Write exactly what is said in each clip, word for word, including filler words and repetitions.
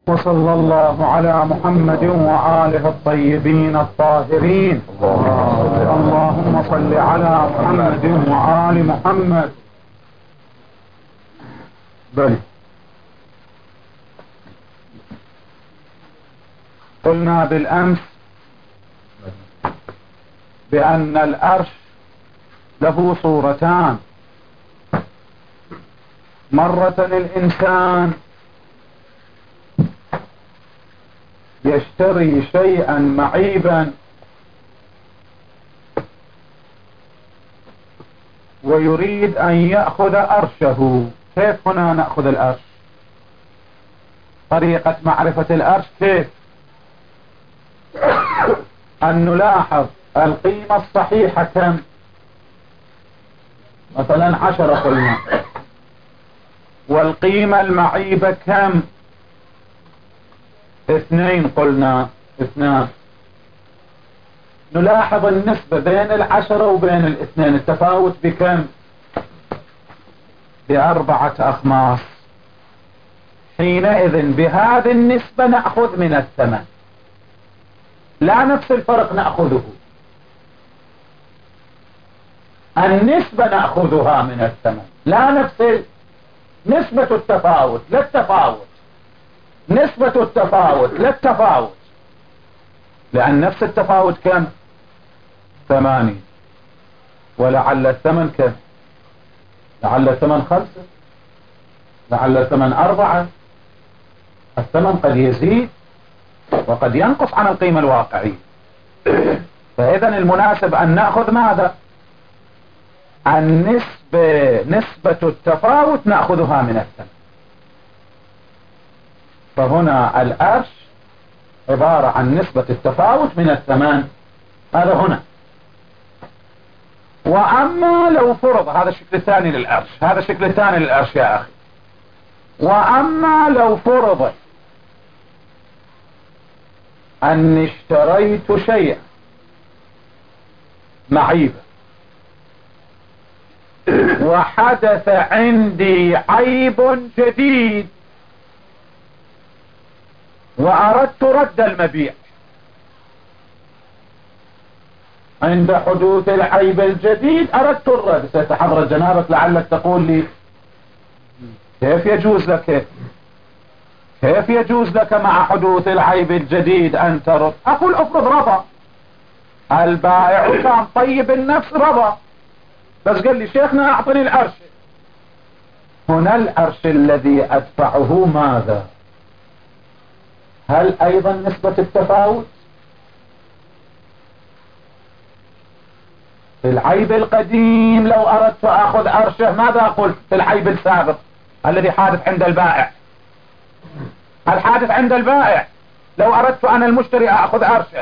وصلى الله على محمد وآله الطيبين الطاهرين. اللهم صل على محمد وآل محمد. بل قلنا بالأمس بأن الأرش له صورتان، مرة الإنسان يشتري شيئا معيبا ويريد أن يأخذ أرشه. كيف هنا نأخذ الأرش؟ طريقة معرفة الأرش كيف؟ أن نلاحظ القيمة الصحيحة كم؟ مثلا عشرة قلنا، والقيمة المعيبة كم؟ اثنين قلنا، اثنان. نلاحظ النسبة بين العشرة وبين الاثنين، التفاوت بكم؟ بأربعة أخماس. حينئذ بهذه النسبة نأخذ من الثمن، لا نفس الفرق نأخذه، النسبة نأخذها من الثمن، لا نفس نسبة التفاوت، لا التفاوت، نسبة التفاوت لا التفاوت، لأن نفس التفاوت كم؟ ثمانين، ولعل الثمن كم؟ لعل الثمن خمسة، لعل الثمن أربعة. الثمن قد يزيد وقد ينقص عن القيمة الواقعية. فإذا المناسب أن نأخذ ماذا؟ النسبة، نسبة التفاوت نأخذها من الثمن. فهنا الأرش عبارة عن نسبة التفاوت من الثمن، هذا هنا. وأما لو فرض، هذا الشكل الثاني للأرش، هذا الشكل الثاني للأرش يا أخي. وأما لو فرض أني اشتريت شيئا معيبا وحدث عندي عيب جديد وأردت رد المبيع، عند حدوث العيب الجديد أردت الرد. ستحضر جنابك لعلك تقول لي كيف يجوز لك، كيف يجوز لك مع حدوث العيب الجديد أن ترد؟ أقول افرض رضى البائع، كان طيب النفس رضى، بس قال لي شيخنا أعطني الأرش. هنا الأرش الذي أدفعه ماذا؟ هل أيضا نسبة التفاوت؟ في العيب القديم لو أردت أخذ أرشه ماذا قلت؟ في العيب السابق الذي حادث عند البائع، الحادث عند البائع لو أردت أنا المشتري أخذ أرشه،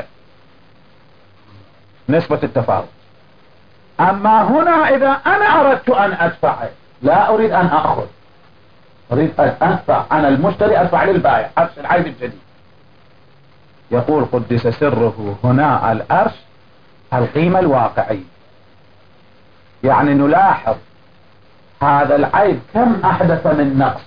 نسبة التفاوت. أما هنا إذا أنا أردت أن أدفع، لا أريد أن أخذ، أريد أن أدفع أنا المشتري، أدفع للبائع أرش العيب الجديد. يقول قدس سره هنا الأرش القيمة الواقعية، يعني نلاحظ هذا العيب كم أحدث من نقص.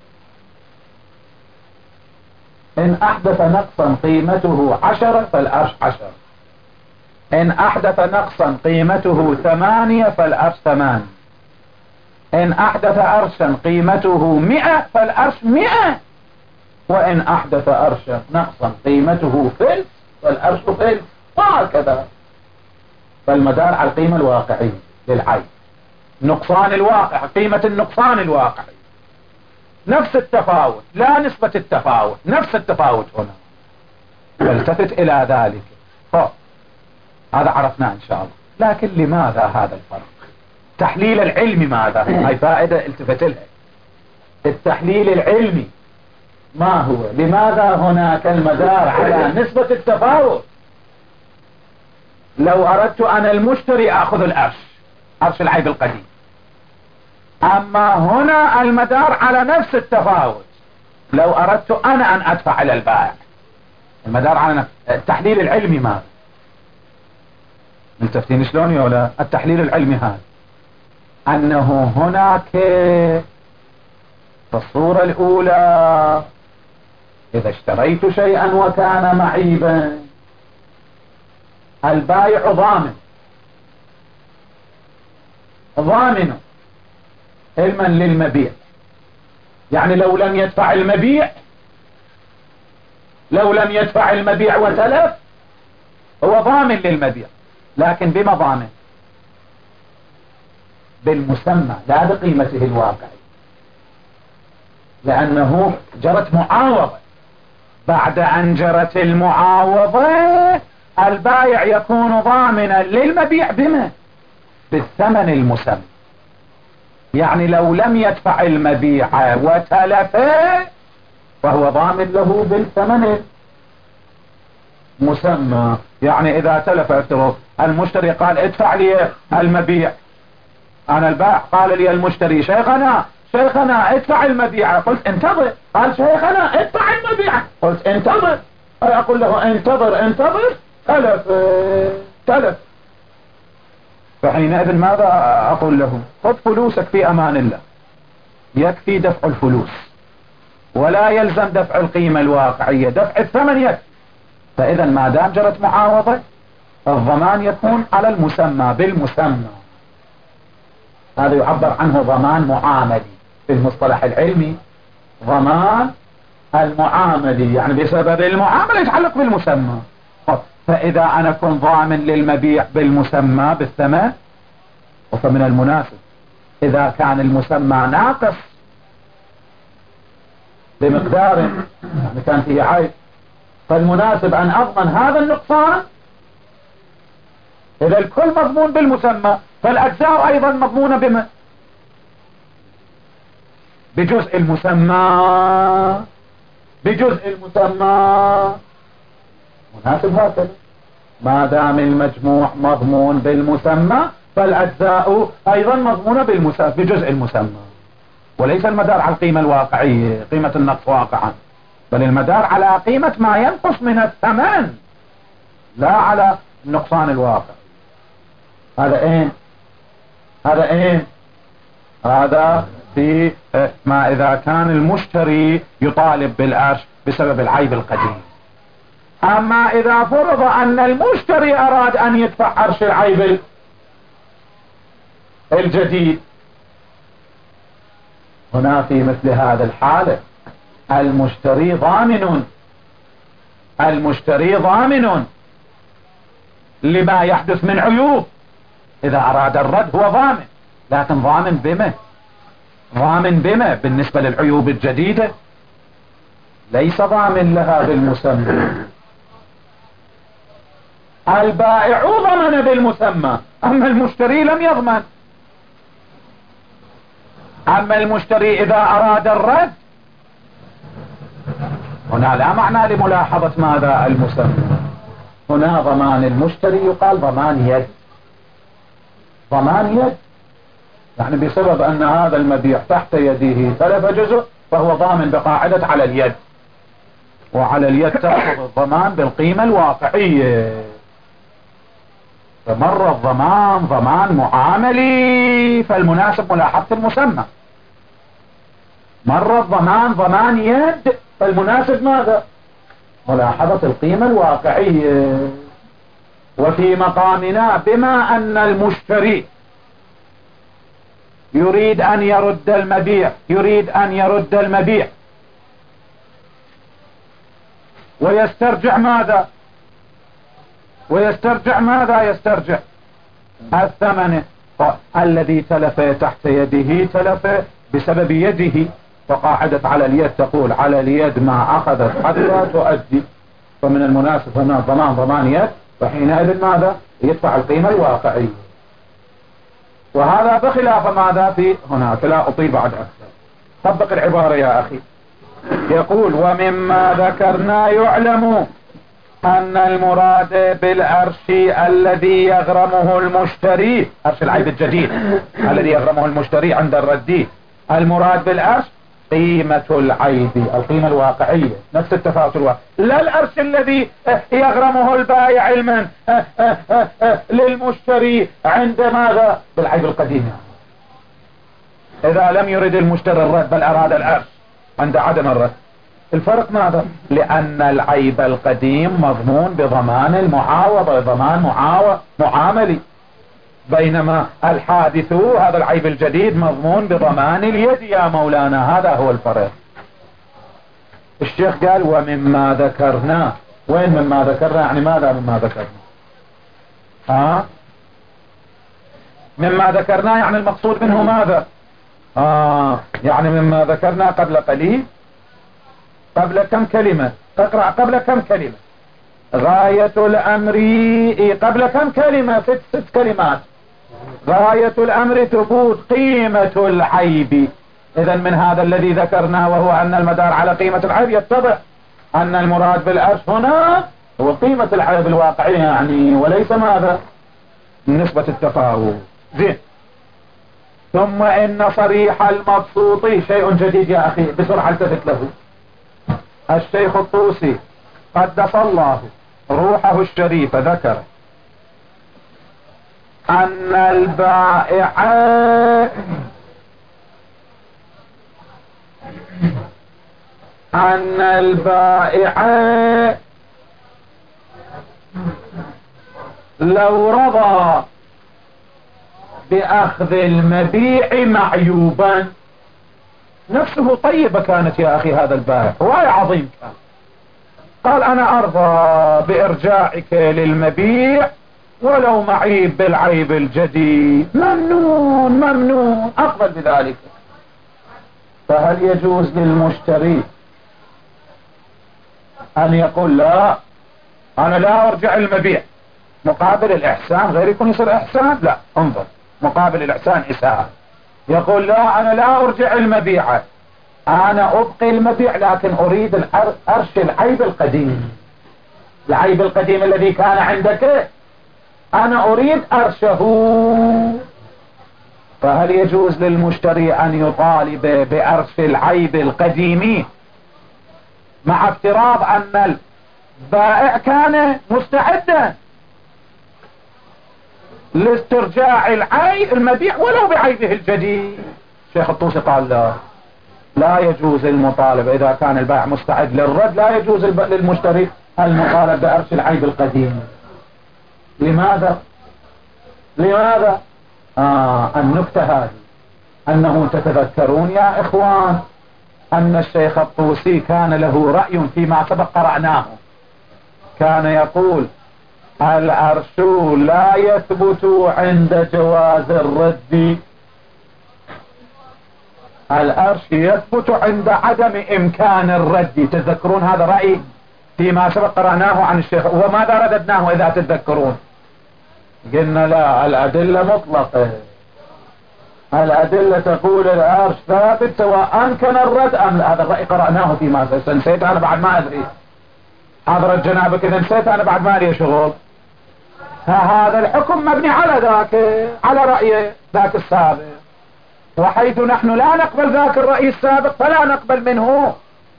إن أحدث نقصا قيمته عشرة فالأرش عشرة، إن أحدث نقصا قيمته ثمانية فالأرش ثمان، إن أحدث أرشا قيمته مئة فالأرش مئة، وإن أحدث أرشا نقصا قيمته فلس فالأرش فلس، وهكذا. فالمدار على القيمة الواقعية للعيب، نقصان الواقع، قيمة النقصان الواقعي، نفس التفاوت لا نسبة التفاوت، نفس التفاوت هنا. فالتفت إلى ذلك. طب هذا عرفناه إن شاء الله، لكن لماذا هذا الفرق؟ تحليل العلمي ماذا؟ هاي فائدة التفت لها. التحليل العلمي ما هو؟ لماذا هناك المدار على نسبة التفاوت؟ لو أردت أنا المشتري أخذ الأرش، أرش العيب القديم. أما هنا المدار على نفس التفاوت، لو أردت أنا أن أدفع إلى البائع، المدار على نفس. التحليل العلمي ماذا؟ ملتفتين شلون يا ولا؟ التحليل العلمي هذا أنه هناك في الصورة الأولى إذا اشتريت شيئا وكان معيبا البائع ضامن ضامن علما للمبيع، يعني لو لم يدفع المبيع لو لم يدفع المبيع وتلف هو ضامن للمبيع، لكن بما ضامن؟ بالمسمى لا بقيمته الواقعي، لأنه جرت معاوضة. بعد أن جرت المعاوضة البائع يكون ضامنا للمبيع بما؟ بالثمن المسمى. يعني لو لم يدفع المبيع وتلف فهو ضامن له بالثمن المسمى. يعني إذا تلف افترض المشتري قال ادفع لي المبيع، أنا البائع قال لي المشتري شيخنا شيخنا ادفع المبيع، قلت انتظر، قال شيخنا ادفع المبيع، قلت انتظر، أقول له انتظر انتظر، تلف تلف، فحينئذ ماذا أقول له؟ خذ فلوسك في أمان الله، يكفي دفع الفلوس ولا يلزم دفع القيمة الواقعية، دفع الثمن يكفي. فإذا ما دام جرت معاوضة الضمان يكون على المسمى بالمسمى، هذا يعبر عنه ضمان معاملي في المصطلح العلمي، ضمان المعاملي يعني بسبب المعاملة يتعلق بالمسمى. فإذا أنا كنت ضامن للمبيع بالمسمى بالثمن، فمن المناسب إذا كان المسمى ناقص بمقدار يعني كان فيه عيب، فالمناسب أن أضمن هذا النقصان. إذا الكل مضمون بالمسمى فالأجزاء أيضا مضمونة بما؟ بجزء المسمى بجزء المسمى مناسب هكذا. ما دام المجموع مضمون بالمسمى فالأجزاء أيضا مضمونة بالمسمى بجزء المسمى، وليس المدار على القيمة الواقعية قيمة النقص واقعا، بل المدار على قيمة ما ينقص من الثمن لا على النقصان الواقع. هذا ايه هذا ايه هذا في ما إذا كان المشتري يطالب بالعرش بسبب العيب القديم. أما إذا فرض أن المشتري أراد أن يدفع عرش العيب الجديد، هنا في مثل هذا الحالة المشتري ضامن المشتري ضامن لما يحدث من عيوب. إذا أراد الرد هو ضامن، لكن ضامن بما؟ ضامن بما بالنسبة للعيوب الجديدة؟ ليس ضامن لها بالمسمى. البائع ضمن بالمسمى، أما المشتري لم يضمن. أما المشتري إذا أراد الرد هنا لا معنى لملاحظة ماذا المسمى، هنا ضمان المشتري يقال ضمان يد. ضمان يد يعني بسبب أن هذا المبيع تحت يده تلف جزء فهو ضامن بقاعدة على اليد، وعلى اليد تأخذ الضمان بالقيمة الواقعية. فمر الضمان ضمان معاملي فالمناسب ملاحظة المسمى، مر الضمان ضمان يد فالمناسب ماذا؟ ملاحظة القيمة الواقعية. وفي مقامنا بما أن المشتري يريد أن يرد المبيع يريد أن يرد المبيع ويسترجع ماذا؟ ويسترجع ماذا يسترجع؟ الثمن الذي تلف تحت يده تلف بسبب يده، فقاعدة على اليد تقول على اليد ما أخذت حتى تؤدي، فمن المناسب هنا ضمان ضمان يد، فحينئذ ماذا؟ يدفع القيمة الواقعية. وهذا بخلاف ماذا في هناك، لا أطيل بعد أكثر. طبق العبارة يا أخي. يقول ومما ذكرنا يعلم أن المراد بالعرش الذي يغرمه المشتري، عرش العيب الجديد الذي يغرمه المشتري عند الردي، المراد بالعرش قيمة العيب القيمة الواقعية، نفس التفاوت الواقع، لا العرش الذي يغرمه البائع علما للمشتري عند ماذا؟ بالعيب القديم. إذا لم يرد المشتري الرد بل أراد العرش عند عدم الرد، الفرق ماذا؟ لأن العيب القديم مضمون بضمان المعاوضة، ضمان معاوض معاملي، بينما الحادث هذا العيب الجديد مضمون بضمان اليد يا مولانا. هذا هو الفرق. الشيخ قال ومما ذكرنا. وين مما ذكرنا؟ يعني ماذا مما ذكرنا؟ ها؟ مما ذكرنا يعني المقصود منه ماذا؟ آه يعني مما ذكرنا قبل قليل، قبل كم كلمة؟ تقرأ قبل كم كلمة؟ غاية الأمر قبل كم كلمة؟ ست, ست كلمات. غاية الأمر ثبوت قيمة العيب. إذن من هذا الذي ذكرناه وهو أن المدار على قيمة العيب يتضح أن المراد بالأرش هنا هو قيمة العيب الواقعية يعني، وليس ماذا؟ نسبة التفاوت. زين. ثم إن صريح المبسوط شيء جديد يا أخي، بسرعة التفت له. الشيخ الطوسي قدس الله روحه الشريف ذكر أن البائع أن البائع لو رضى بأخذ المبيع معيوبا، نفسه طيبة كانت يا أخي، هذا البائع واي عظيم كان، قال أنا أرضى بإرجاعك للمبيع ولو معيب بالعيب الجديد، ممنون ممنون أقبل بذلك. فهل يجوز للمشتري أن يقول لا أنا لا أرجع المبيع مقابل الإحسان؟ غير يكون يصير إحسان؟ لا، انظر، مقابل الإحسان إساءة. يقول لا أنا لا أرجع المبيع، أنا أبقي المبيع لكن أريد أرش العيب القديم، العيب القديم الذي كان عندك أنا أريد أرشه. فهل يجوز للمشتري أن يطالب بأرش العيب القديم مع افتراض أن البائع كان مستعدا لاسترجاع العيب المبيع ولو بعيبه الجديد؟ الشيخ الطوسي قال لا، لا يجوز المطالبة إذا كان البائع مستعد للرد، لا يجوز للمشتري المطالب بأرش العيب القديم. لماذا؟ لماذا؟ آه النكتة هذه أنه تتذكرون يا إخوان أن الشيخ الطوسي كان له رأي فيما سبق قرأناه، كان يقول الأرش لا يثبت عند جواز الرد، الأرش يثبت عند عدم إمكان الرد. تذكرون هذا رأي فيما سبق قرأناه عن الشيخ، وماذا رددناه إذا تتذكرون؟ قلنا لا، الأدلة مطلقة، الأدلة تقول الأرش ثابت سواء أمكن الرد أم لا. هذا الرأي قرأناه فيما سبق، نسيت أنا بعد ما أدري، حضرت جنابك إذا نسيت أنا بعد ما لي شغل. هذا الحكم مبني على ذاك، على رأي ذاك السابق، وحيث نحن لا نقبل ذاك الرأي السابق فلا نقبل منه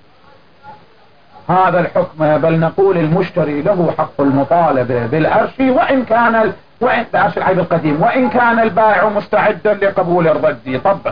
هذا الحكم، بل نقول المشتري له حق المطالبة بالأرش وإن كان ال... وإن بأرش العيب القديم وإن كان البائع مستعدا لقبول الرد طبعا.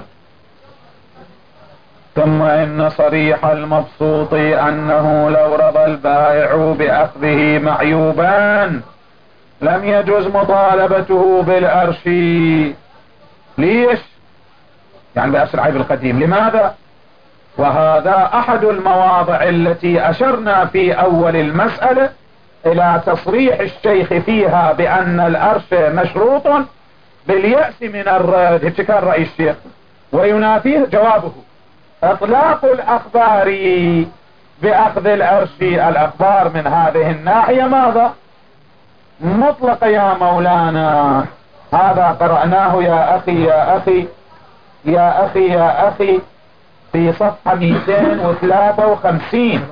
ثم إن صريح المبسوط أنه لو رضى البائع بأخذه معيوبا لم يجوز مطالبته بالأرش. ليش؟ يعني بأرش العيب القديم. لماذا؟ وهذا أحد المواضع التي أشرنا في أول المسألة إلى تصريح الشيخ فيها بأن الأرش مشروط باليأس من الرد. ابتكار رأي الشيخ وينافيه جوابه اطلاق الأخبار بأخذ الأرش. الأخبار من هذه الناحية ماذا؟ مطلق يا مولانا. هذا قرأناه يا أخي يا أخي يا أخي يا أخي في صفحة مئتين وثلاثة وخمسين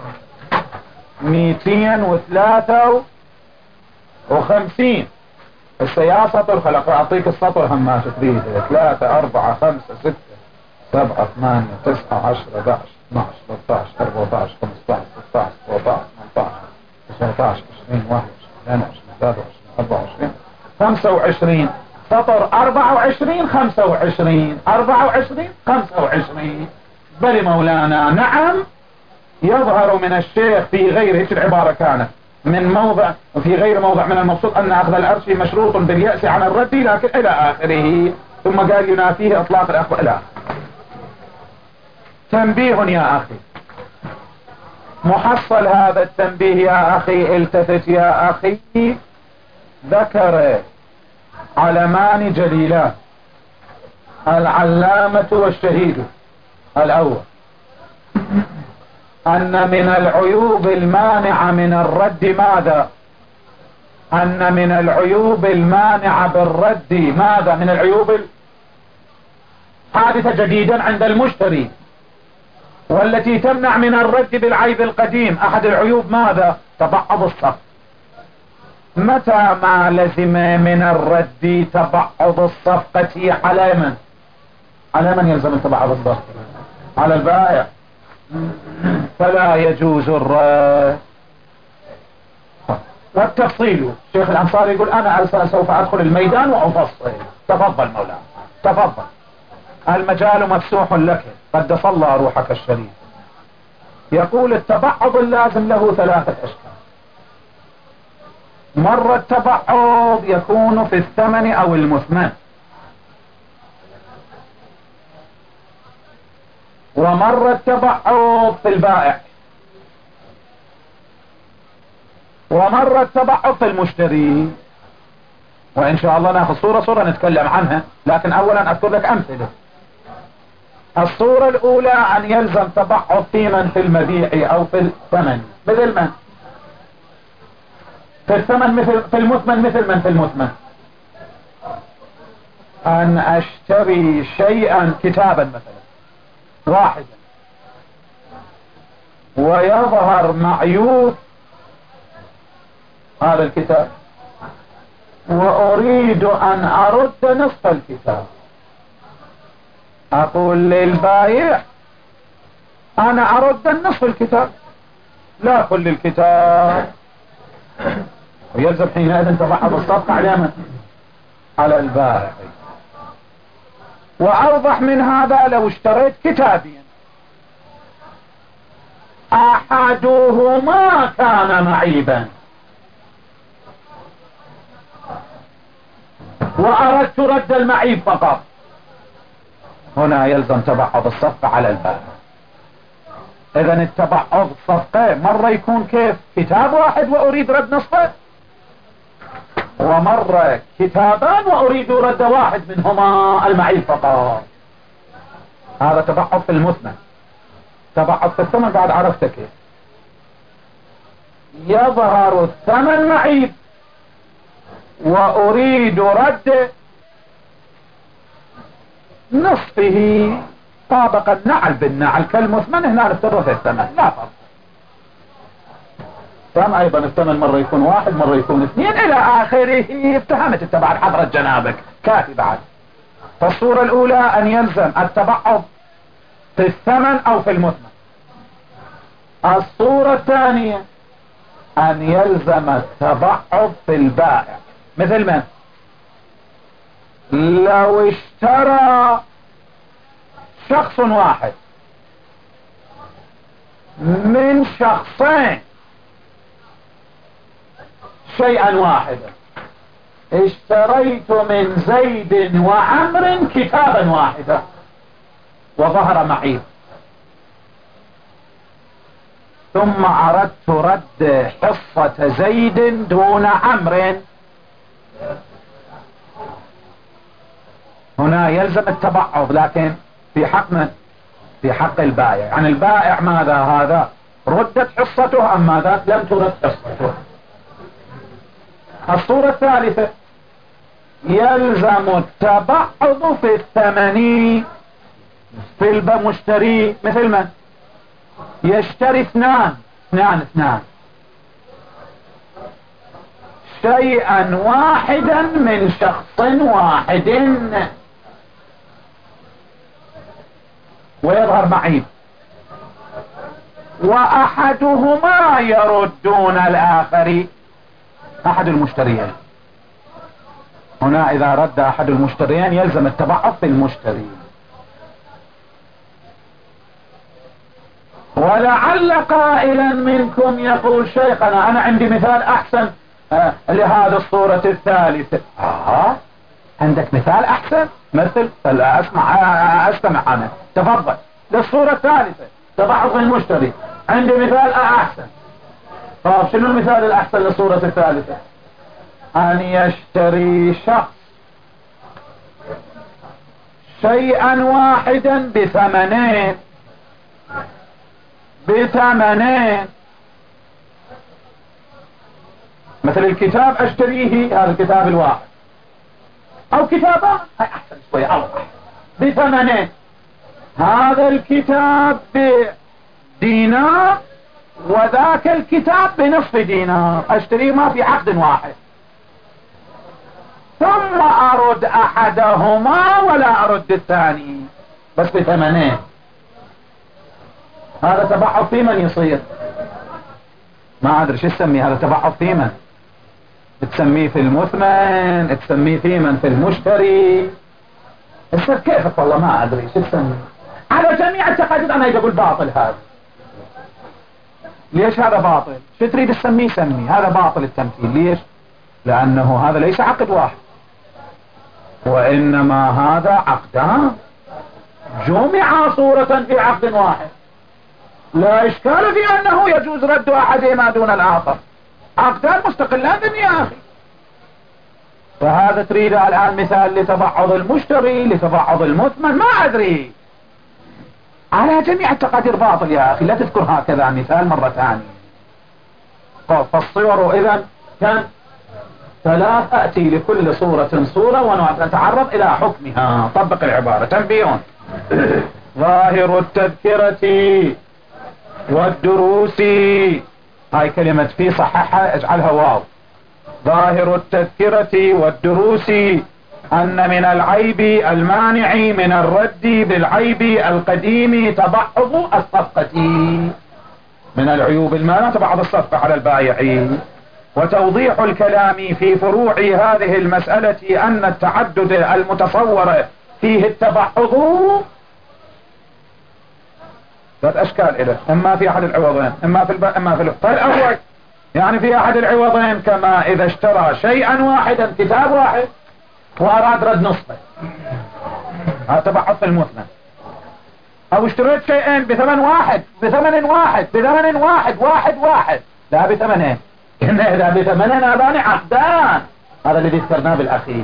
مئتين وثلاثة وخمسين. السياء سطر خلق أعطيك السطر هم ما تريد. ثلاثة أربعة خمسة ستة سبعة ثمانية تسعة عشرة أحد عشر اثنا عشر ثلاثة عشر أربعة عشر خمسة عشر ستة عشر سبعة عشر ثمانية عشر تسعة عشر عشرين واحد وعشرين اثنين وعشرين ثلاثة وعشرين أربعة وعشرين خمسة وعشرين. سطر أربعة وعشرين خمسة وعشرين أربعة وعشرين خمسة وعشرين. بل مولانا نعم يظهر من الشيخ في غير هيك العبارة كانت من موضع في غير موضع من المبسوط أن أخذ الأرش مشروط باليأس عن الرد لكن إلى آخره، ثم قال ينافيه إطلاق الأخبار إلى آخره. تنبيه يا أخي، محصل هذا التنبيه يا أخي، التفت يا أخي، ذكر علمان جليلان العلامة والشهيد. الأول أن من العيوب المانعة من الرد ماذا؟ أن من العيوب المانعة بالرد ماذا؟ من العيوب حادثة جديدا عند المشتري والتي تمنع من الرد بالعيب القديم. أحد العيوب ماذا؟ تبعض الصف. متى ما لزم من الرد تبعض الصفقة على من؟ على من يلزم تبعض الصفقة؟ على البائع. فلا يجوز الرد. والتفصيل، الشيخ الأنصاري يقول أنا سوف أدخل الميدان وأفصل. تفضل مولانا تفضل، المجال مفتوح لك، قدس الله روحك الشريف. يقول التبعض اللازم له ثلاثة أشكال. مرة التبعض يكون في الثمن أو المثمن، ومرة التبعض في البائع، ومرة التبعض في المشتري. وإن شاء الله ناخذ صورة صورة نتكلم عنها، لكن أولا أذكر لك أمثلة. الصورة الأولى أن يلزم تبعض في من في المبيع أو في الثمن. مثل من؟ في الثمن مثل في المثمن. مثل من في المثمن؟ أن أشتري شيئا كتابا مثلا واحدا ويظهر معيوب هذا الكتاب وأريد أن أرد نصف الكتاب. أقول للبائع أنا أرد النصف الكتاب لا كل الكتاب، ويلزم حينئذ تبعض الصفقة على من؟ على البائع. وأوضح من هذا لو اشتريت كتابين أحدهما كان معيبا وأردت رد المعيب فقط، هنا يلزم تبعض الصفقة على البائع. إذن التبعض الصفقة مرة يكون كيف؟ كتاب واحد وأريد رد نصفه، ومرة كتابان وأريد رد واحد منهما المعيب فقط. هذا تبعض في المثمن. تبعض في الثمن بعد عرفت كيف. يظهر الثمن معيب وأريد رد نصفه طابق النعل بالنعل كالمثمن. هنا نفترض في الثمن لا فرق. ثم أيضا الثمن مرة يكون واحد مرة يكون اثنين إلى آخره. افتهمت التبعض حضرة جنابك كافي بعد. فالصورة الأولى أن يلزم التبعض في الثمن أو في المثمن. الصورة الثانية أن يلزم التبعض في البائع. مثل من؟ لو اشترى شخص واحد من شخصين شيئا واحدا، اشتريت من زيد وعمر كتابا واحدا وظهر معيب، ثم أردت رد حصة زيد دون عمر، هنا يلزم التبعض لكن في حق من؟ في حق البائع. يعني البائع ماذا؟ هذا ردت حصته أم ماذا؟ لم ترد حصته. الصورة الثالثة يلزم التبعض في الثمن في المشتري. مثل من؟ يشتري اثنان اثنان اثنان شيئا واحدا من شخص واحد ويظهر معيب، وأحدهما يردون الآخر. أحد المشتريين هنا إذا رد أحد المشتريين يلزم التبعض في المشتري. ولعل قائلا منكم يقول شيخنا أنا عندي مثال أحسن آه لهذه الصورة الثالثة. آه عندك مثال أحسن؟ مثل أسمع آه أستمع أنا. تفضل. للصورة الثالثة تبعض المشتري عندي مثال أحسن. طيب شنو المثال الأحسن للصورة الثالثة؟ أن يشتري شخص شيئا واحدا بثمنين بثمنين مثل الكتاب اشتريه، هذا الكتاب الواحد، او كتابان هاي احسن شوية اوضح، بثمنين. هذا الكتاب بدينار وذاك الكتاب بنصف دينار، اشتريه ما في عقد واحد، ثم ارد احدهما ولا ارد الثاني بس بثمنين. هذا تبعض ثمن يصير، ما ادري شو تسميه، هذا تبعض ثمن، تسميه في المثمن، تسميه ثمن في المشتري، يصير كيفك والله ما ادري شو تسميه. على جميع التقادير انا اقول باطل هذا. ليش هذا باطل؟ شو تريد تسميه سمي، هذا باطل التمثيل. ليش؟ لانه هذا ليس عقد واحد، وانما هذا عقدان جمع صورة في عقد واحد، لا اشكال في انه يجوز رد احدهما دون الاخر، عقدان مستقلان يا اخي. فهذا تريد الان مثال لتبعض المشتري لتبعض المثمن، ما ادري، على جميع التقادير باطل يا اخي، لا تذكر هكذا مثال مرة ثانية. فالصور اذا كان ثلاث، اتي لكل صورة صورة ونتعرض الى حكمها. طبق العبارة. تنبيه: ظاهر التذكرة والدروس، هاي كلمة في صححها اجعلها واو. ظاهر التذكرة والدروس أن من العيب المانع من الرد بالعيب القديم تبعض الصفقة، من العيوب المانع تبعض الصفقة على البائع. وتوضيح الكلام في فروع هذه المسألة أن التعدد المتصور فيه التبعض ثلاث أشكال إله، إما في أحد العوضين، إما في الباء إما في الأخ. فالأول يعني في أحد العوضين، كما إذا اشترى شيئا واحدا كتاب واحد وأراد رد نصفه، هذا تبعض في المثمن. أو اشتريت شيئين بثمن واحد بثمن واحد بثمن واحد واحد واحد لا بثمنين، إنه إذا بثمنين هذان عقدان، هذا الذي ذكرناه بالأخير.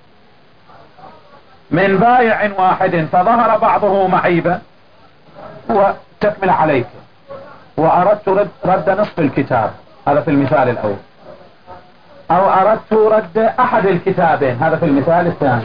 من بائع واحد فظهر بعضه معيبا وتكمل عليك، وأردت رد, رد نصف الكتاب، هذا في المثال الأول، أو أردت رد أحد الكتابين، هذا في المثال الثاني.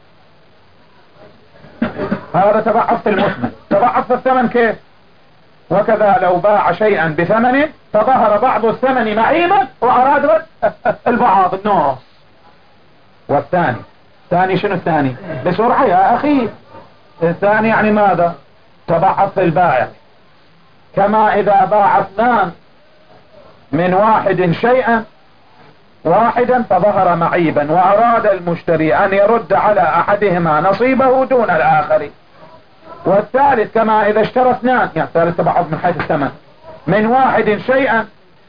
هذا تبعض في المثمن. تبعض في الثمن كيف؟ وكذا لو باع شيئا بثمن فظهر بعض الثمن معيبا وأراد رد البعض النص. والثاني ثاني شنو الثاني؟ بسرعة يا أخي. الثاني يعني ماذا؟ تبعض في البائع، كما إذا باع اثنان من واحد شيئا واحدا فظهر معيبا وأراد المشتري أن يرد على أحدهما نصيبه دون الآخر. والثالث كما إذا اشترى اثنان، يعني الثالث تبعض من حيث الثمن، من واحد شيئا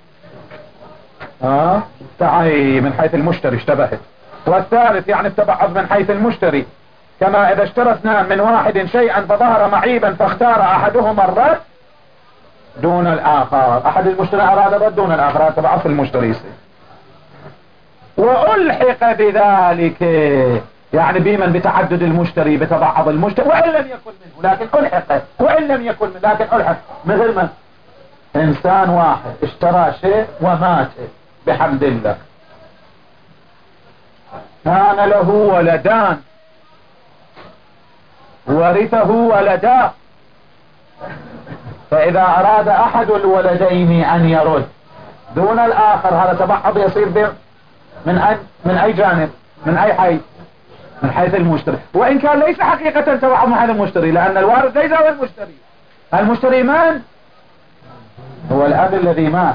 آه تعي من حيث المشتري اشتبهت. والثالث يعني التبعض من حيث المشتري، كما إذا اشترى اثنان من واحد شيئا فظهر معيبا فاختار أحدهما الرد دون الآخر، أحد المشتري أراد الرد دون الآخر، هذا تبعض في المشتري. وألحق بذلك يعني بمن بتعدد المشتري بتبعض المشتري وإن لم يكن منه، لكن ألحق وإن لم يكن منه لكن ألحق. مثل من إنسان واحد اشترى شيء ومات بحمد الله، كان له ولدان ورثه ولدان، فإذا أراد أحد الولدين أن يرد دون الآخر، هذا تبعض يصير من أي من أي جانب؟ من أي حيث؟ من حيث المشتري، وإن كان ليس حقيقة تبعض من حيث المشتري، لأن الوارث ليس هو المشتري. المشتري من؟ هو الأب الذي مات،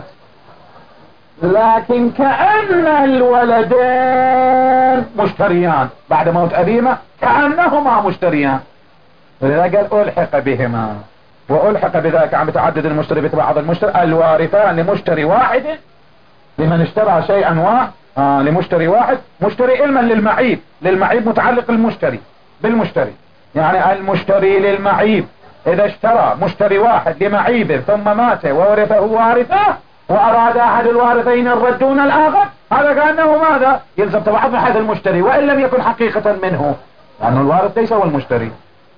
لكن كأن الولدين مشتريان بعد موت أبيهما، كأنهما مشتريان، ولذا قال ألحق بهما. وألحق بذلك عن تعدد المشتري ببعض المشتري الوارثان لمشتري واحد لمن اشترى شيئا واحد آه لمشتري واحد مشتري علما للمعيب. للمعيب متعلق المشتري بالمشتري، يعني المشتري للمعيب إذا اشترى مشتري واحد لمعيب ثم مات وورثه وارثه وأراد أحد الوارثين الرد دون الآخر، هذا كأنه ماذا؟ يلزم تبعض من حيث المشتري وإن لم يكن حقيقة منه، لأن الوارث ليس هو المشتري.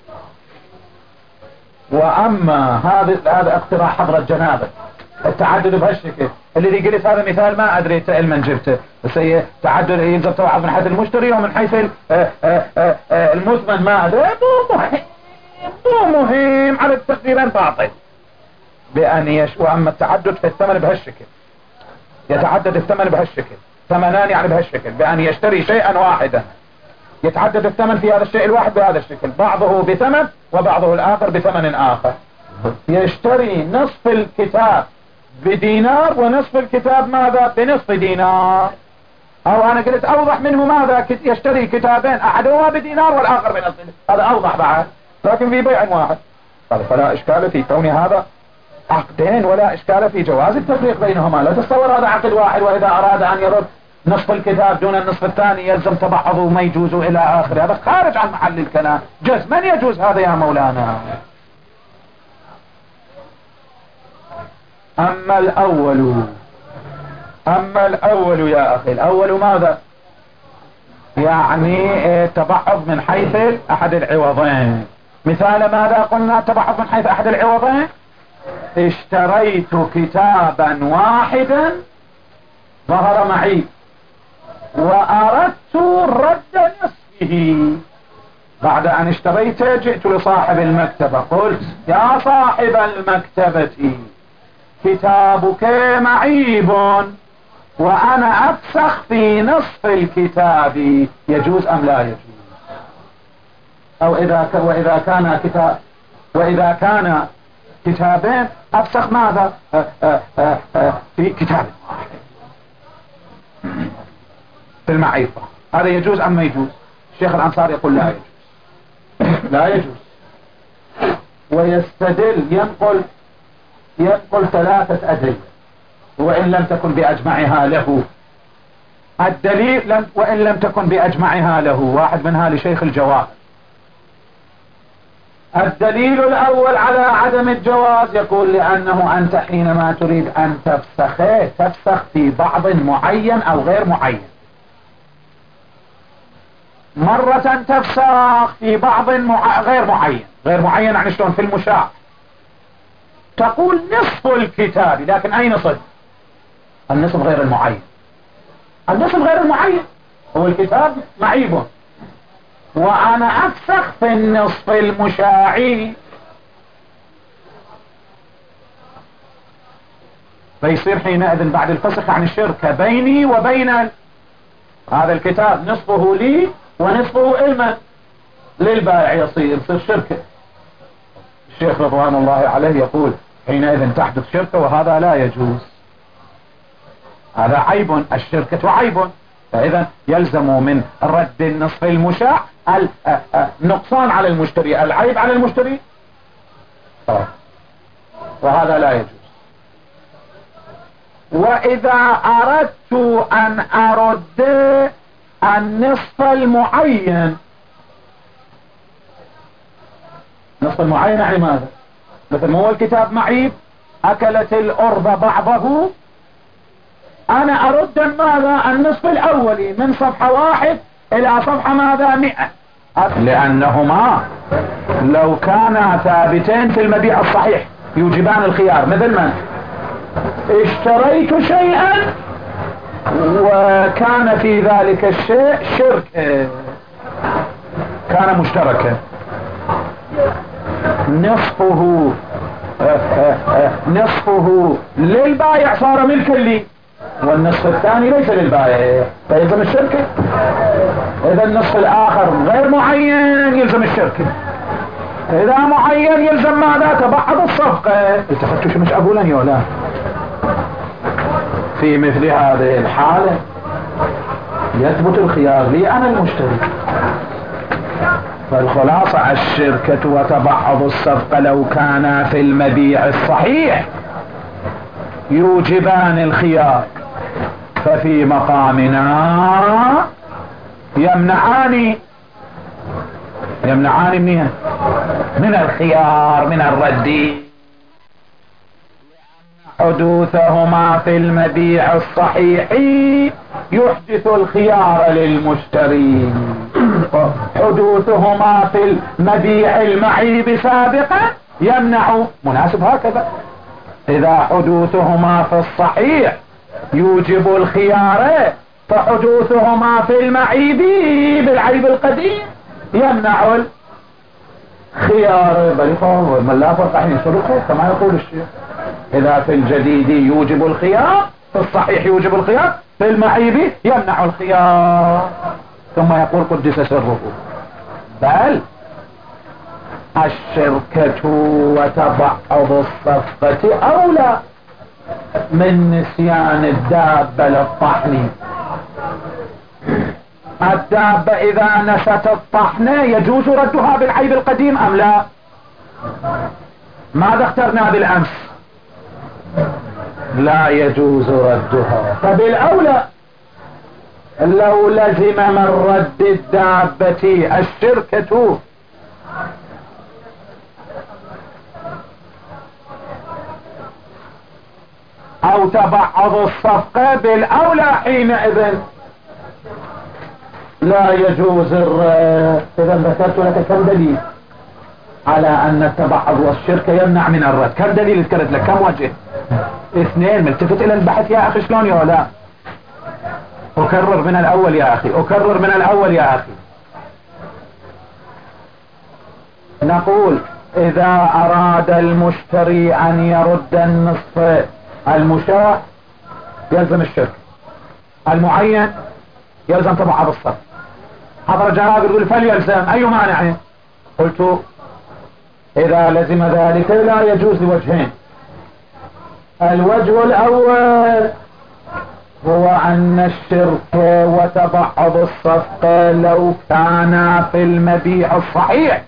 وأما هذا هذا اقتراح حضرة جنابه التعدد بهالشكل اللي جلس، هذا مثال ما أدري علما جبته، بس هي تعدد يلزم تبعض من حيث المشتري ومن حيث المثمن ما أدري، مو مهم مو مهم على التقديرين باطل بأن يش. وأما التعدد في الثمن بهالشكل، يتعدد الثمن بهالشكل، ثمنان يعني بهالشكل، بأن يشتري شيئا واحدا يتعدد الثمن في هذا الشيء الواحد بهذا الشكل، بعضه بثمن وبعضه الآخر بثمن آخر. يشتري نصف الكتاب بدينار ونصف الكتاب ماذا؟ بنصف دينار، أو أنا قلت أوضح منه ماذا؟ يشتري كتابين أحدهما بدينار والآخر بنصف، هذا أوضح بعد، لكن في بيع واحد. فلا إشكال في كون هذا عقدين ولا إشكال في جواز التفريق بينهما. لا تصور هذا عقد واحد وإذا أراد أن يرد نصف الكتاب دون النصف الثاني يلزم تبعضه ما يجوز إلى آخر، هذا خارج عن محل الكلام. جز من يجوز هذا يا مولانا؟ أما الأول أما الأول يا أخي، الأول ماذا؟ يعني تبعض من حيث أحد العوضين. مثال ماذا قلنا؟ تبعض من حيث أحد العوضين. اشتريت كتابا واحدا ظهر معي وأردت رد نصفه، بعد أن اشتريته جئت لصاحب المكتبة قلت يا صاحب المكتبة كتابك معيب وأنا أفسخ في نصف الكتاب، يجوز أم لا يجوز؟ أو إذا ك... وإذا كان كتاب وإذا كان كتابين أفسخ ماذا؟ أه أه أه أه في كتاب واحد في المعيفة، هذا يجوز أم ما يجوز؟ الشيخ الأنصاري يقول لا يجوز لا يجوز. ويستدل ينقل ينقل ثلاثة أدلة وإن لم تكن بأجمعها له. الدليل لم وإن لم تكن بأجمعها له، واحد منها لشيخ الجواهر. الدليل الأول على عدم الجواز يقول لأنه أنت حينما تريد أن تفسخ تفسخ في بعض معين أو غير معين. مرة تفسخ في بعض مع... غير معين. غير معين يعني شلون؟ في المشاع تقول نصف الكتاب، لكن أي نصف؟ النصف غير المعين. النصف غير المعين هو الكتاب معيب وأنا أفسخ في النصف المشاعي، فيصير حينئذ بعد الفسخ عن الشركة بيني وبين هذا الكتاب نصفه لي ونصفه إلما للبائع، يصير يصير شركة. الشيخ رضوان الله عليه يقول حينئذ تحدث شركة وهذا لا يجوز، هذا عيب، الشركة عيب، فإذا يلزم من رد النصف المشاع النقصان على المشتري، العيب على المشتري، وهذا لا يجوز. وإذا أردت أن أرد النصف المعين، نصف المعين يعني ماذا؟ مثل ما هو الكتاب معيب أكلت الأرض بعضه، أنا أرد ماذا؟ النصف الأولي من صفحة واحد إلى صفحة ماذا؟ مئة، لأنهما لو كانا ثابتين في المبيع الصحيح يوجبان الخيار. مثل ما اشتريت شيئا وكان في ذلك الشيء شرك، كان مشتركا، نصفه نصفه للبائع صار ملكا لي والنصف الثاني ليس للبائع، فيلزم الشركة. إذا النصف الآخر غير معين يلزم الشركة، إذا معين يلزم ماذا؟ تبعض الصفقة. التفتوا شو مش أقولني ولا؟ في مثل هذه الحالة يثبت الخيار لي أنا المشتري. فالخلاصة الشركة وتبعض الصفقة لو كان في المبيع الصحيح يوجبان الخيار، ففي مقامنا يمنعان يمنعان من من الخيار من الرد، حدوثهما في المبيع الصحيح يحدث الخيار للمشتري، حدوثهما في المبيع المعيب سابقا يمنع، مناسب هكذا. إذا حدوثهما في الصحيح يوجب الخيار، فحدوثهما في المعيب بالعيب القديم يمنع الخيار. بل لا فرق حين يصدقه كما يقول الشيخ، إذا في الجديد يوجب الخيار، في الصحيح يوجب الخيار، في المعيب يمنع الخيار. ثم يقول قدس سره: بل الشركة وتبعض الصفقة أولى من نسيان الدابة للطحن. الدابة إذا نست الطحن يجوز ردها بالعيب القديم أم لا؟ ماذا اخترنا بالأمس؟ لا يجوز ردها. فبالأولى لو لزم من رد الدابة الشركة أو تبعض الصفقة، بالأولى حينئذ لا يجوز الرد. إذا ذكرت لك كم دليل على أن التبعض والشركة يمنع من الرد؟ كم دليل ذكرت لك؟ كم وجه؟ اثنين. ملتفت إلى البحث يا أخي شلون يا لا؟ أكرر من الأول يا أخي، أكرر من الأول يا أخي. نقول إذا أراد المشتري أن يرد النصف المشاع يلزم الشركة، المعين يلزم تبعض الصف. حضر جواب يقول فليلزم، أي مانع؟ قلت إذا لزم ذلك لا يجوز لوجهين. الوجه الأول هو أن الشركة وتبعض الصفقة لو كان في المبيع الصحيح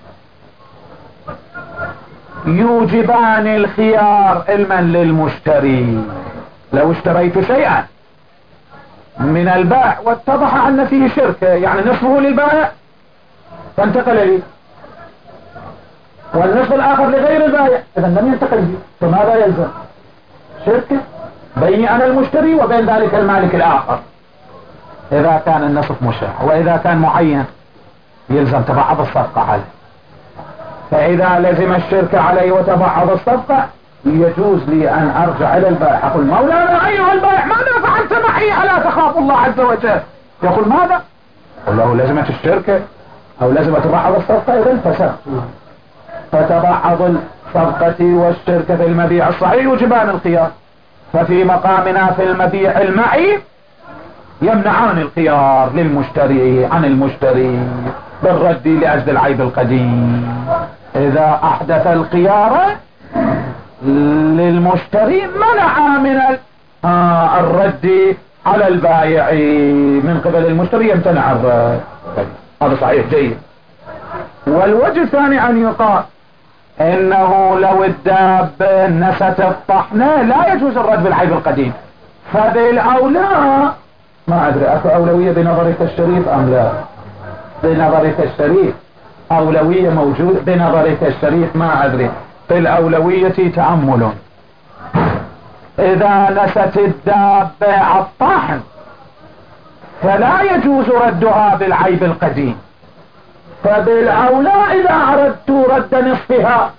يوجبان الخيار المن للمشتري. لو اشتريت شيئا من البائع واتضح أن فيه شركة، يعني نصفه للبائع فانتقل لي، والنصف الآخر لغير البائع، إذا لم ينتقل لي، فماذا يلزم؟ شركة بيني أنا المشتري وبين ذلك المالك الآخر إذا كان النصف مشاع. وإذا كان معين يلزم تبعض الصفقة عليه. فإذا لزم الشركة علي وتبعض الصفقة يجوز لي أن أرجع إلى البائع أقول مولانا أيها البائع ماذا فعلت معي ألا تخاف الله عز وجل؟ يقول ماذا؟ قل له لزمت الشركة أو لزمت تبعض الصفقة، إذن فسخت. فتبعض الصفقة والشركة في المبيع الصحيح يوجبان الخيار، ففي مقامنا في المبيع المعيب يمنعان الخيار للمشتري عن المشتري بالرد لأجل العيب القديم. إذا أحدث الخيار للمشتري منع من آه الرد على البائع من قبل المشتري، يمتنع الرد. هذا صحيح جيد. والوجه الثاني أن يقال إنه لو الدابة نست الطحنة لا يجوز الرد بالعيب القديم، فبالأولى ما أدري أكو أولوية بنظرك الشريف أم لا؟ بنظرك الشريف أولوية موجود بنظرك الشريف ما أدري. في الأولوية تأمل. إذا نست الدابة الطحن فلا يجوز ردها بالعيب القديم، فبالأولى إذا أردت رد نصفها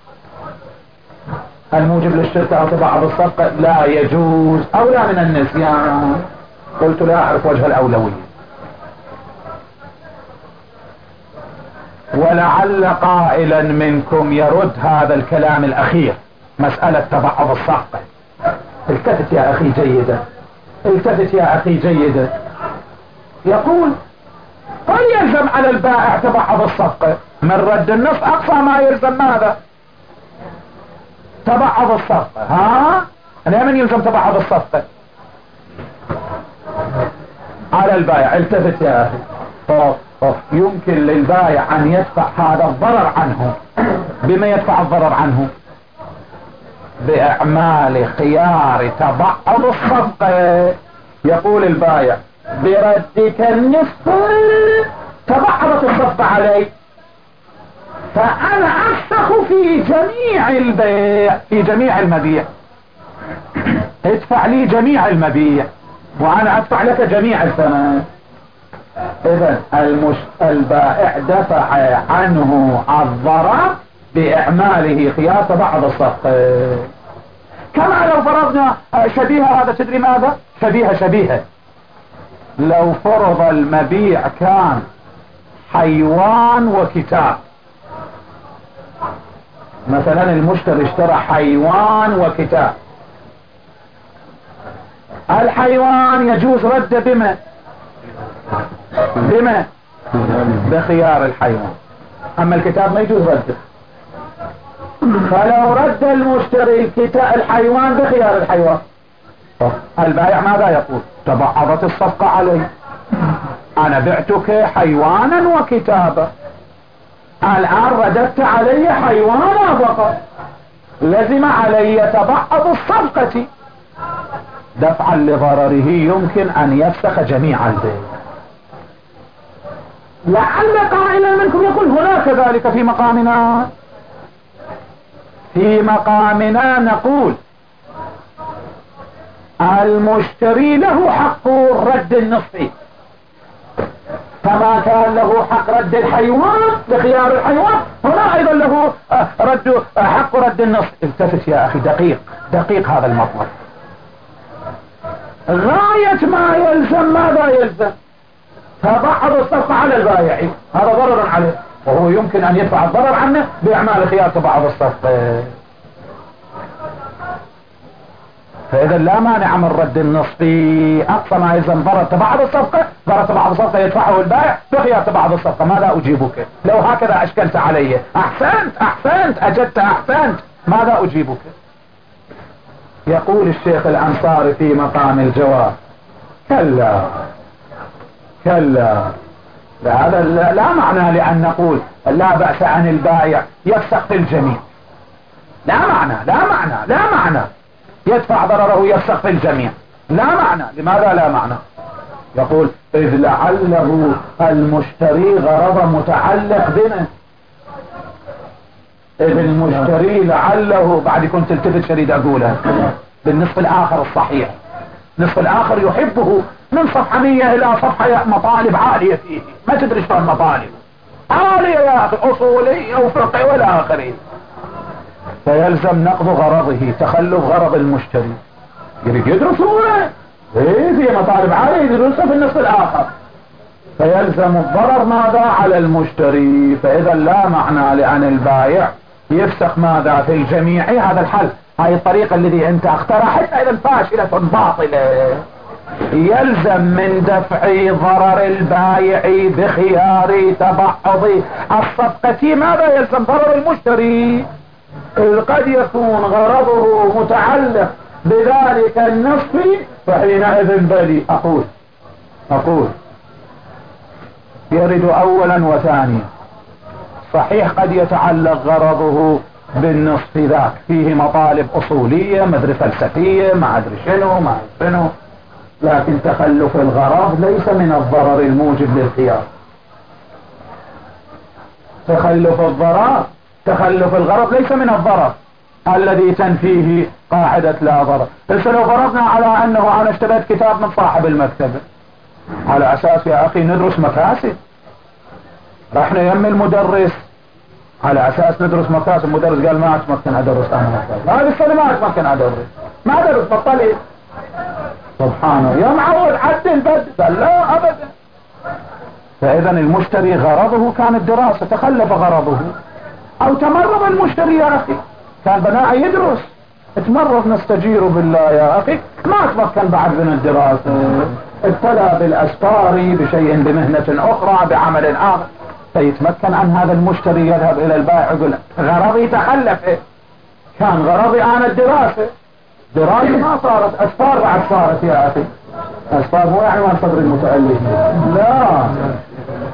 الموجب للشركة أو تبعض الصفقة لا يجوز، أولى من النسيان. قلت لا أعرف وجه الأولوية. ولعل قائلا منكم يرد هذا الكلام الأخير، مسألة تبعض الصفقة. التفت يا أخي جيدا، التفت يا أخي جيدا. يقول قد يلزم على البائع تبعض الصفقة من رد النصف، أقصى ما يلزم ماذا؟ تبعض الصفقة. ها أنا من يلزم تبعض الصفقة؟ على البائع. التفت يا أخي. يمكن للبائع أن يدفع هذا الضرر عنه. بما يدفع الضرر عنه؟ بإعمال خيار تبعض الصفقة. يقول البائع بردك النصف تبعضت الصفقة علي، فأنا أفسخ في جميع البيع، في جميع المبيع. ادفع لي جميع المبيع وأنا أدفع لك جميع الثمن. إذن المش... البائع دفع عنه الضرر بإعماله خيار تبعض الصفقة. كما لو فرضنا شبيهة، هذا تدري ماذا؟ شبيهة شبيهة لو فرض المبيع كان حيوان وكتاب. مثلا المشتري اشترى حيوان وكتاب. الحيوان يجوز رده بما بما بخيار الحيوان، اما الكتاب ما يجوز رده. فلو رد المشتري الكتاب الحيوان بخيار الحيوان، البائع ماذا يقول؟ تبعضت الصفقة علي، انا بعتك حيوانا وكتابا، الان رددت علي حيوانا فقط، لزم علي تبعض الصفقة. دفعا لضرره يمكن ان يفسخ جميع البيع. لعل قائلا منكم يقول هناك ذلك في مقامنا. في مقامنا نقول المشتري له حق رد النصف، كما كان له حق رد الحيوان بخيار الحيوان، هنا ايضا له رد حق رد النصف. التفت يا اخي، دقيق دقيق هذا المطلب. غاية ما يلزم ماذا يلزم؟ تبعض الصفقة على البائع، هذا ضرر عليه وهو يمكن ان يدفع الضرر عنه باعمال خيار تبعض الصفقة. فاذا لا مانع من رد النصف. اقصى ما يلزم ضرر تبعض الصفقة، ضرر تبعض الصفقة يدفعه البائع بخيار تبعض الصفقة. ماذا اجيبك؟ لو هكذا اشكلت علي احسنت احسنت اجدت احسنت، ماذا اجيبك؟ يقول الشيخ الأنصاري في مقام الجواب كلا كلا. هذا لا, لا معنى لأن نقول لا بأس عن البائع يفسخ في الجميع. لا معنى لا معنى لا معنى يدفع ضرره يفسخ في الجميع، لا معنى. لماذا لا معنى؟ يقول إذ لعله المشتري غرض متعلق بنا. إذ المشتري لعله، بعد كنت التفت شريد أقولها بالنصف الآخر الصحيح. النصف الآخر يحبه من صفحة مية إلى صفحة مطالب عالية فيه، ما تدري شلون مطالب عالية يا أخي، أصولية وفقه ولا آخره. فيلزم نقض غرضه، تخلف غرض المشتري. يريد يدرسونه إيه في مطالب عالية يدرسه في النصف الآخر، فيلزم الضرر ماذا؟ على المشتري. فإذا لا معنى لأن البائع يفسخ ماذا؟ في الجميع. هذا الحل، هاي الطريقة الذي انت اقترحتها اذا فاشلة باطلة. يلزم من دفع ضرر البائع بخيار تبعض الصفقة ماذا؟ يلزم ضرر المشتري. إذ قد يكون غرضه متعلق بذلك النصف، فحينئذ بلي اقول اقول يرد اولا وثانيا. صحيح قد يتعلق غرضه بالنصف ذاك، فيه مطالب اصولية مدري فلسفية ما ادري شنو ما ادري شنو، لكن تخلف الغرض ليس من الضرر الموجب للخيار. تخلف الضرر تخلف الغرض ليس من الضرر الذي تنفيه قاعدة لا ضرر. بس لو فرضنا على انه انا اشتريت كتاب من صاحب المكتبة على اساس يا اخي ندرس مكاسب، رحنا يم المدرس على اساس ندرس مكاسب، المدرس قال ما اتمكن ادرس انا مكاسب، هذه السنة ما اتمكن ادرس، ما ادرس بطلت. سبحانه يا معود عدل بدل، لا ابدا. فاذا المشتري غرضه كان الدراسة، تخلف غرضه او تمرض المشتري يا اخي، كان بناء يدرس، اتمرض نستجير بالله يا اخي، ما اتمكن بعد من الدراسة، ابتلى بالاسفار بشيء بمهنة اخرى بعمل اخر، فيتمكن عن هذا المشتري يذهب الى البائع يقول غرضي تخلف، كان غرضي انا الدراسة، دراسة ما صارت، اسفار بعد صارت يا اخي. اسفار مو يعني عن صدر المتألف، لا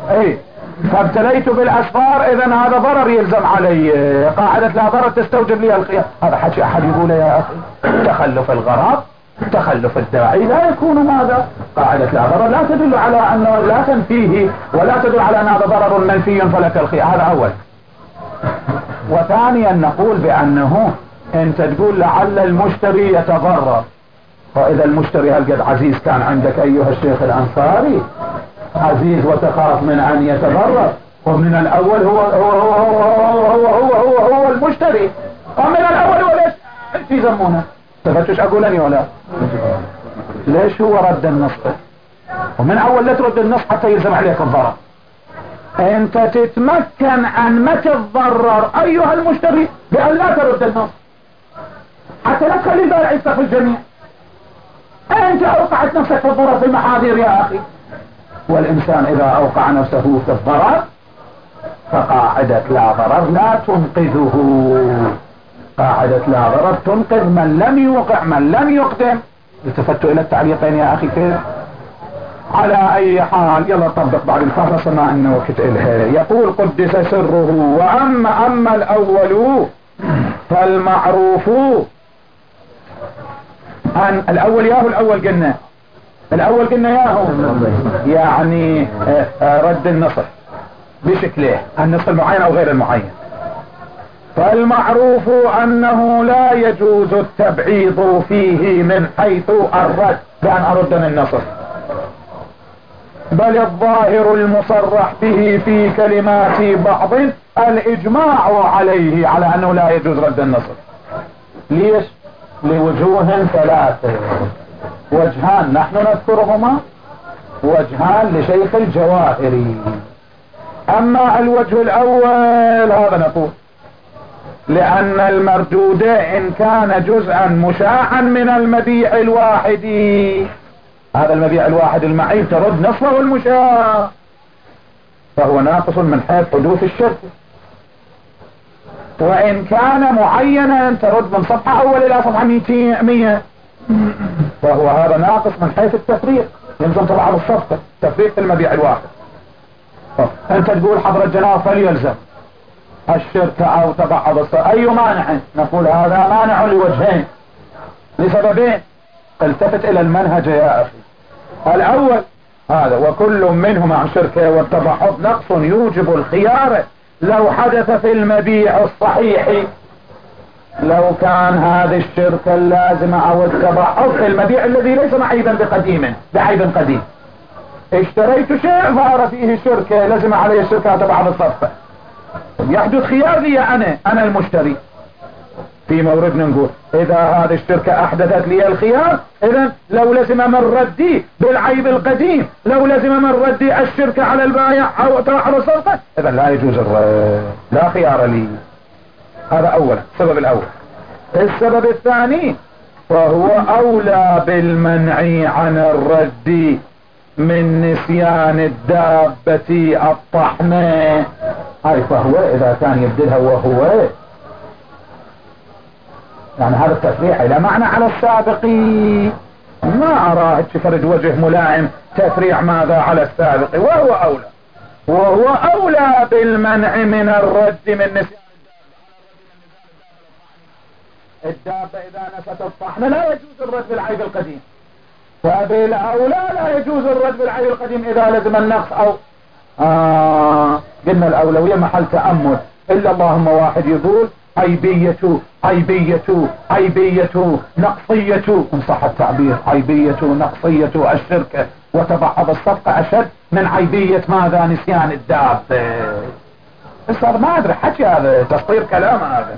ايه فابتليت بالاسفار اذا هذا ضرر يلزم علي، قاعدة لا ضرر تستوجب لي الخيار. هذا حكي احد يقول يا اخي تخلف الغرض تخلف الداعي لا يكون هذا. قاعدة لا ضرر لا تدل على انه لا تنفيه ولا تدل على ان هذا ضرر منفي فلك الخيار. هذا اول. وثانيا نقول بانه انت تقول لعل المشتري يتضرر، واذا المشتري هالقد عزيز كان عندك ايها الشيخ الانصاري عزيز وتخاف من ان يتضرر، ومن الاول هو هو هو هو هو هو هو, هو, هو المشتري، ومن الاول هو ليش انت يسمونه تفتش اقولني ولا ليش هو رد النص؟ ومن اول لا ترد النص حتى يلزم عليك الضرر. انت تتمكن ان ما تتضرر ايها المشتري بان لا ترد النص حتى لا تخلي البائع يستغفل الجميع. انت اوقعت نفسك في الضرر في المحاذير يا اخي، والانسان اذا اوقع نفسه في الضرر فقاعدة لا ضرر لا تنقذه. قاعدة لا ضرر تنقذ من لم يوقع من لم يقدم. التفتوا الى التعليقين يا اخي كيف؟ على اي حال يلا طبق بعد الفهرس ما انه وقت الها. يقول قدس سره واما اما الاول فالمعروف ان الاول ياهو الاول قلنا الاول قلنا ياهو يعني رد النصر بشكله النصر المعين او غير المعين. فالمعروف انه لا يجوز التبعيض فيه من حيث الرد بان ارد من النصر، بل الظاهر المصرح به في كلمات بعض الاجماع عليه على انه لا يجوز رد النصر. ليش؟ لوجوه ثلاثة، وجهان نحن نذكرهما وجهان لشيخ الجواهري. اما الوجه الاول هذا نقول لان المردود ان كان جزءا مشاعا من المبيع الواحد، هذا المبيع الواحد المعيب ترد نصفه المشاع فهو ناقص من حيث حدوث الشرك، وان كان معينا ترد من صفحة اول الى صفحة مية فهو هذا ناقص من حيث التفريق، يلزم طبعا الصفقة تفريق في المبيع الواحد. انت تقول حضر الجناب فليلزم الشركة او تبعض الصفقة، اي مانع؟ نقول هذا مانع لوجهين لسببين. التفت الى المنهج يا اخي. الاول هذا وكل منهما عن شركة والتبعض نقص يوجب الخيار لو حدث في المبيع الصحيح، لو كان هذه الشركة اللازمة او التبعض في المبيع الذي ليس معيبا بقديم بعيب قديم. اشتريت شيء ظهر فيه شركة لازم عليه الشركة تبعض الصفقة، يحدث خيار لي انا انا المشتري في موردنا نقول اذا هذه الشركة احدثت لي الخيار اذا لو لزم من ردي بالعيب القديم لو لزم من ردي الشركة على البائع او على الصفقة اذا لا يجوز الرد، لا خيار لي. هذا اولا السبب الاول. السبب الثاني وهو اولى بالمنع عن الرد من نسيان الدابة الطحنة. هاي فهو اذا كان يبدلها وهو يعني هذا التفريح لا معنى على السابق، ما اراه فرد وجه ملائم تفريع ماذا على السابق، وهو اولى وهو اولى بالمنع من الرد من نسيان الدابة اذا نست الطحنة لا يجوز الرد بالعيب القديم، فبالاولى لا يجوز الرد بالعيب القديم اذا لزم النقص او آه قلنا الاولوية محل تأمل. الا اللهم واحد يقول عيبية عيبية عيبية نقصية ان صح التعبير، عيبية نقصية الشركة وتبعض الصفقة اشد من عيبية ماذا نسيان الدابة. بس هذا ما ادري حكي هذا تسطير كلام هذا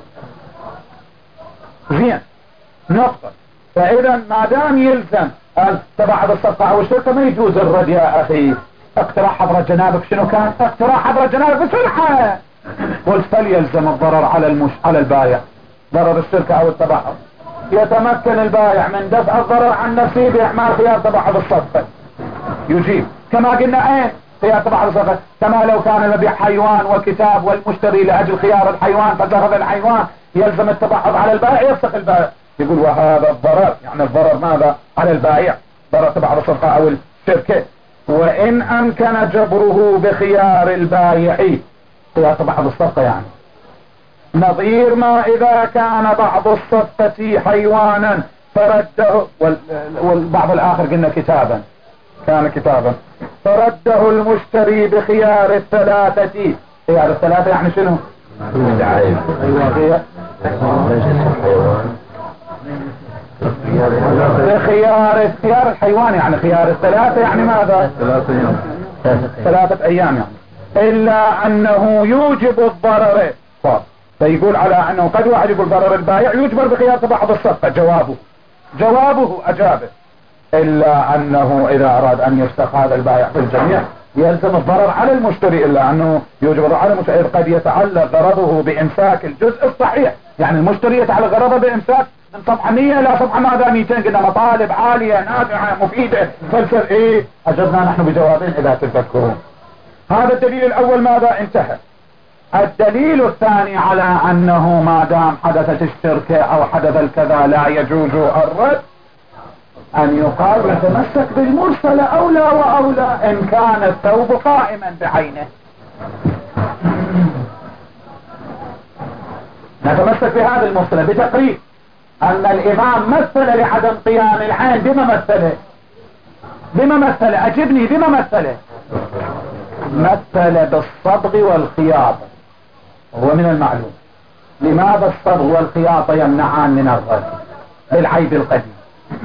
زين نقطة. فاذا ما دام يلزم تبعض الصفقة او الشركة ما يجوز الرد يا اخي. اقتراح حضرة جنابك شنو كان؟ اقتراح حضرة جنابك بسرعة قلت فليلزم الضرر على المش على البائع، ضرر الشركة او التبعض، يتمكن البائع من دفع الضرر عن نفسه باعمال خيار تبعض الصفقة يجيب كما قلنا ايه خيار تبعض الصفقة، كما لو كان المبيع حيوان وكتاب والمشتري لاجل خيار الحيوان فتاخذ الحيوان يلزم التبعض على البائع يفسخ البائع. يقول وهذا الضرر يعني الضرر ماذا على البائع ضرر تبعض الصفقة او الشركة وإن أمكن جبره بخيار البايع، خيار بعض الصفقة يعني، نظير ما إذا كان بعض الصفقة حيوانا فرده، والبعض الآخر قلنا كتابا، كان كتابا فرده المشتري بخيار الثلاثة. خيار الثلاثة يعني شنو؟ بخيار خيار الحيوان يعني خيار الثلاثة يعني ماذا؟ ثلاثة أيام يعني، إلا أنه يوجب الضرر. فيقول على أنه قد واحد يقول ضرر البائع يجبر بخيار بعض الصفقة. جوابه جوابه أجابه إلا أنه إذا أراد أن يفسخ هذا البائع في الجميع يلزم الضرر على المشتري، إلا أنه يوجب الضرر على المشتري قد يتعلق غرضه بإمساك الجزء الصحيح. يعني المشتري يتعلق غرضه بإمساك من صفحة مية إلى صفحة ماذا مئتين، قلنا مطالب عالية نافعة مفيدة فلسل إيه. أجبنا نحن بجوابين إذا تذكرون. هذا الدليل الأول ماذا انتهى. الدليل الثاني على أنه ما دام حدثت الشركة أو حدث الكذا لا يجوز الرد، أن يقال نتمسك بالمرسل أولى وأولى إن كان الثوب قائما بعينه. نتمسك بهذا المرسل بتقريب أن الإمام مثل لعدم قيام العين. بما مثله بما مثله أجبني بما مثله مثل بالصبغ والخياطة. هو من المعلوم لماذا الصبغ والخياطة يمنعان من الرد بالعيب القديم؟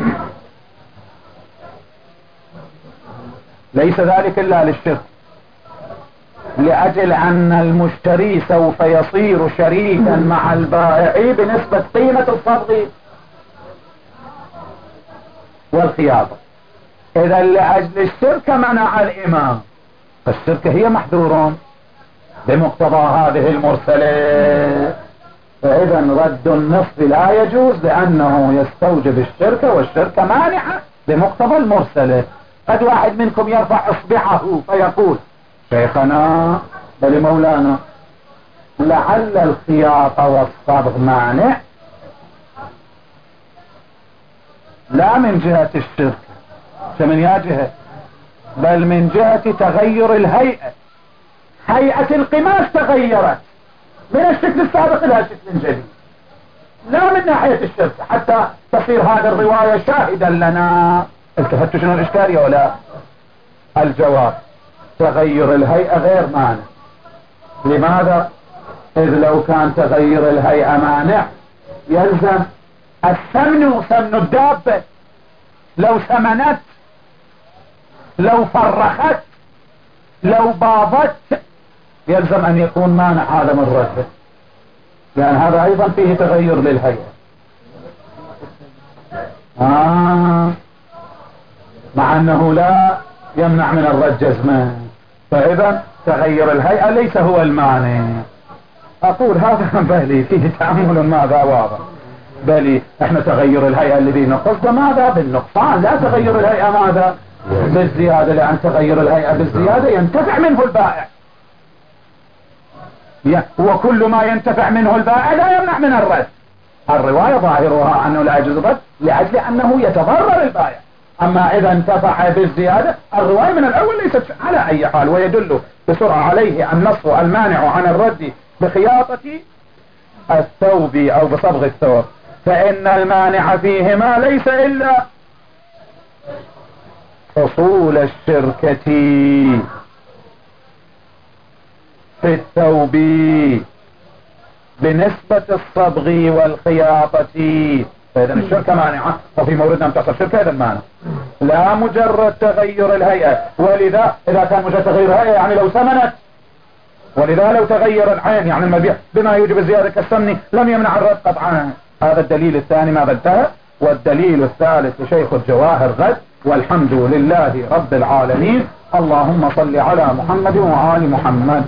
ليس ذلك إلا للشرك، لأجل أن المشتري سوف يصير شريكا مع البائع بنسبة قيمة الصبغ والخياطة. إذا لأجل الشركة منع الإمام، فالشركة هي محذورون بمقتضى هذه المرسلة. فإذا رد النصف لا يجوز لأنه يستوجب الشركة، والشركة مانعة بمقتضى المرسلة. قد واحد منكم يرفع اصبعه فيقول شيخنا بل مولانا لعل الخياطة والصبغ مانع، لا من جهة الشركة فمن يا جهة، بل من جهة تغير الهيئة. هيئة القماش تغيرت من الشكل السابق إلى شكل جديد، لا من ناحية الشركة حتى تصير هذه الرواية شاهدا لنا. التفتوا شنو الإشكالية ولا؟ الجواب تغير الهيئة غير مانع. لماذا؟ إذ لو كان تغير الهيئة مانع يلزم الثمن ثمن الدابة، لو ثمنت لو فرخت لو باضت يلزم أن يكون مانع هذا من رده، لأن هذا أيضا فيه تغير للهيئة. آه مع أنه لا يمنع من الرد جزما، فإذا تغير الهيئة ليس هو المانع. أقول هذا بلي فيه تأمل ماذا واضح. بلي احنا تغير الهيئة الذي نقصد ماذا بالنقصان، لا تغير الهيئة ماذا بالزيادة، لأن تغير الهيئة بالزيادة ينتفع منه البائع، وكل ما ينتفع منه البائع لا يمنع من الرد. الرواية ظاهرها أنه لا يجوز الرد لأجل أنه يتضرر البائع. أما إذا انتفع بالزيادة الرواية من الأول ليست على أي حال. ويدل بسرعة عليه النص المانع عن الرد بخياطة الثوب أو بصبغ الثوب، فإن المانع فيهما ليس إلا حصول الشركة في الثوب بنسبة الصبغ والخياطة. فإذا الشركة مانعة، وفي موردنا أن تحصل شركة إذا مانع، لا مجرد تغير الهيئة. ولذا إذا كان مجرد تغير الهيئة يعني لو ثمنت، ولذا لو تغير العين يعني المبيع بما يوجب الزيادة كالسمن لم يمنع الرد قطعا. هذا الدليل الثاني ماذا انتهى. والدليل الثالث لشيخ الجواهر غد، والحمد لله رب العالمين. اللهم صل على محمد وآل محمد.